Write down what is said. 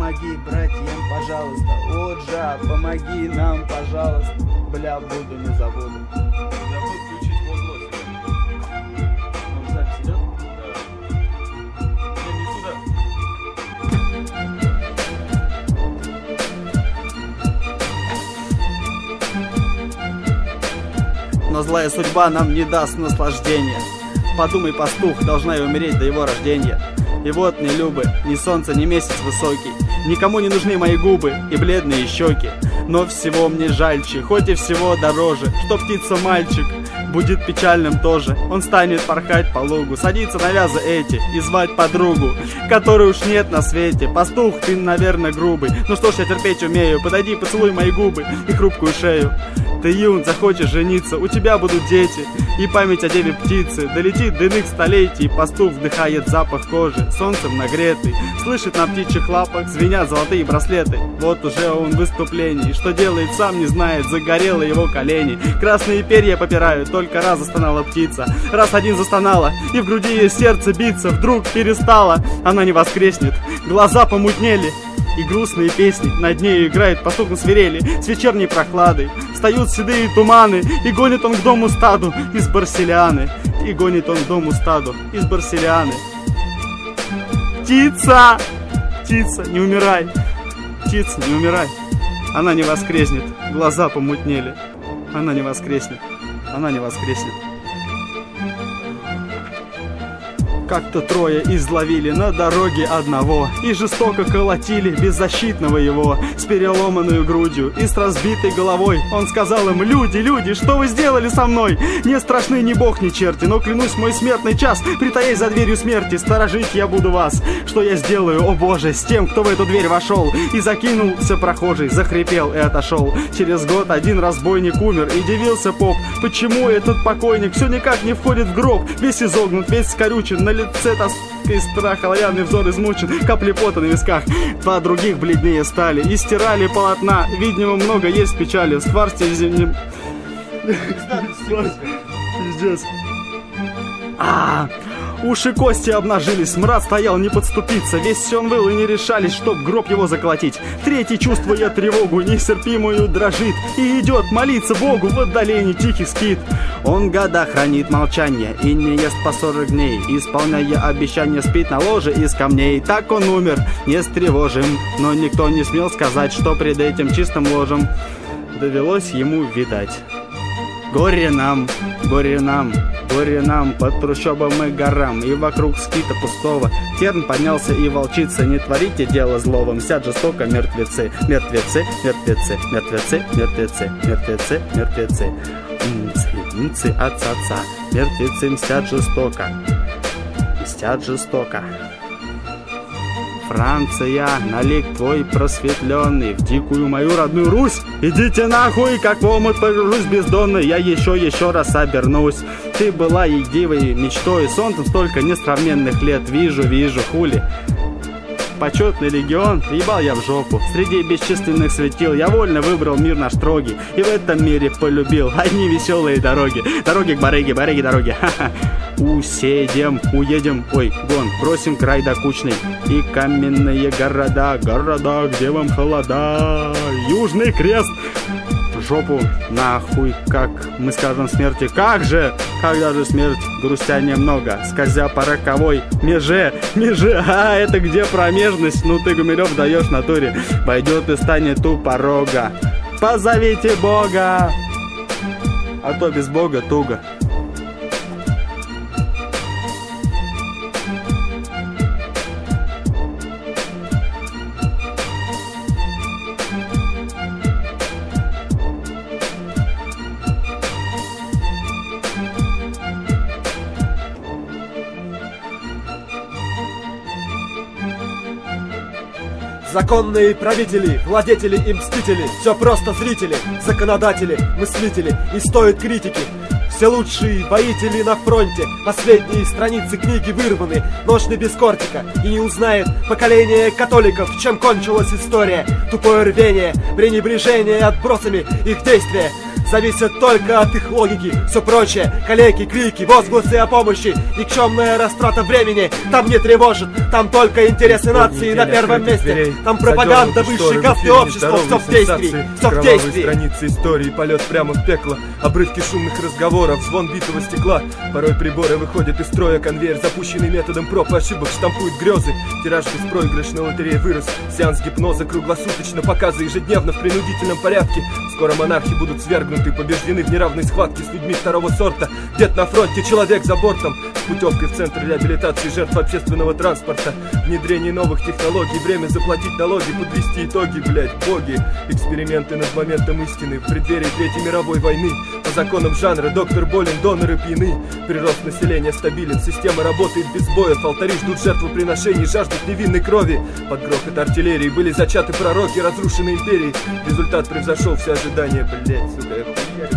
помоги братьям, пожалуйста. О, Джа, помоги нам, пожалуйста. Бля, буду, не забуду. Забыл включить музло себе. Он запись идет? Да. Не сюда. Но злая судьба нам не даст наслаждения. Подумай, пастух, должна и умереть до его рождения. И вот ни любы, ни солнце, ни месяц высокий. Никому не нужны мои губы и бледные щеки. Но всего мне жальче, хоть и всего дороже, что птица-мальчик будет печальным тоже. Он станет порхать по лугу, садиться на вязы эти и звать подругу, которой уж нет на свете. Пастух, ты, наверное, грубый. Ну что ж, я терпеть умею. Подойди, поцелуй мои губы и хрупкую шею. Ты юн, захочешь жениться, у тебя будут дети. И память о деве птицы долетит до иных столетий. Пастух вдыхает запах кожи, солнцем нагретый. Слышит на птичьих лапах, звенят золотые браслеты. Вот уже он в выступлении, что делает, сам не знает. Загорело его колени, красные перья попирают. Только раз застонала птица, раз один застонала, и в груди ее сердце биться вдруг перестало. Она не воскреснет, глаза помутнели, и грустные песни над нею играет пастух на свирели. С вечерней прохладой встают седые туманы, и гонит он к дому стаду из Барселианы. И гонит он к дому стаду из Барселианы. Птица! Птица, не умирай! Птица, не умирай! Она не воскреснет, глаза помутнели. Она не воскреснет, она не воскреснет. Как-то трое изловили на дороге одного и жестоко колотили беззащитного его с переломанной грудью и с разбитой головой. Он сказал им: люди, люди, что вы сделали со мной? Не страшны ни бог, ни черти, но клянусь, мой смертный час, притаясь за дверью смерти, сторожить я буду вас. Что я сделаю, о боже, с тем, кто в эту дверь вошел? И закинулся прохожий, захрипел и отошел. Через год один разбойник умер, и дивился поп, почему этот покойник все никак не входит в гроб. Весь изогнут, весь скорючен, на лице тоска и страх, оловянный взор измучен, капли пота на висках. Два других бледнее стали и стирали полотна. Видимо, много есть печали, скварьте зимним. Пиздец. Уши кости обнажились, смрад стоял не подступиться. Весь он выл и не решались, чтоб гроб его заколотить. Третий, чувствуя тревогу нестерпимую, дрожит и идет молиться Богу в отдалении тихий скит. Он года хранит молчание и не ест по 40 дней, исполняя обещания, спит на ложе из камней. Так он умер, не встревожим, но никто не смел сказать, что пред этим чистым ложем довелось ему видать. Горе нам, горе нам, горе нам под трущобам и горам, и вокруг скита пустого. Терн поднялся и волчица: не творите дело злого, мстят жестоко мертвецы. Мертвецы, мертвецы, мертвецы, мертвецы, мертвецы, мертвецы. Мцы, отца, мертвецы мстят жестоко. Мстят жестоко. Франция, налик твой просветленный в дикую мою родную Русь. Идите нахуй, как в омут погружусь бездонный. Я еще раз обернусь. Ты была едивой мечтой, солнцем столько несравненных лет. Вижу, хули. Почетный легион, ебал я в жопу. Среди бесчисленных светил я вольно выбрал мир наш строгий, и в этом мире полюбил одни веселые дороги. Дороги к барыге, барыги дороги. Ха-ха. Уедем, ой, гон, бросим край докучный и каменные города, где вам холода. Южный крест, в жопу нахуй, как мы скажем смерти. Как же, когда же смерть, грустя немного, скользя по роковой меже, это где промежность? Ну ты, Гумилев, даешь натуре, пойдет и станет у порога. Позовите Бога, а то без Бога туго. Законные правители, владетели и мстители, все просто зрители, законодатели, мыслители, не стоит критики. Все лучшие воители на фронте, последние страницы книги вырваны, ножны без кортика, и не узнает поколение католиков, чем кончилась история. Тупое рвение, пренебрежение отбросами их действия. зависят только от их логики. Все прочее, калеки, крики, возгласы о помощи, никчемная растрата времени там не тревожит. Там только интересы нации на первом месте. Там пропаганда высшей касты общества. Все в действии, все в действии. Страницы истории, полет прямо в пекло, обрывки шумных разговоров, звон битого стекла. Порой приборы выходят из строя, конвейер, запущенный методом проб и ошибок, штампует грезы. Тираж беспроигрышной лотереи вырос. Сеанс гипноза круглосуточно, показы ежедневно в принудительном порядке. Скоро монархи будут свергнуты, побеждены в неравной схватке с людьми второго сорта. Дед на фронте, человек за бортом, с путевкой в центр реабилитации жертв общественного транспорта. Внедрение новых технологий, время заплатить налоги, подвести итоги, блять, боги. Эксперименты над моментом истины в преддверии Третьей мировой войны. По законам жанра доктор болен, доноры пьяны. Прирост населения стабилен, система работает без боев. Алтари ждут жертвоприношений, жаждут невинной крови. Под грохот артиллерии были зачаты пророки разрушенной империи. Результат превзошел все ожидания, блять, сука, я хуярю.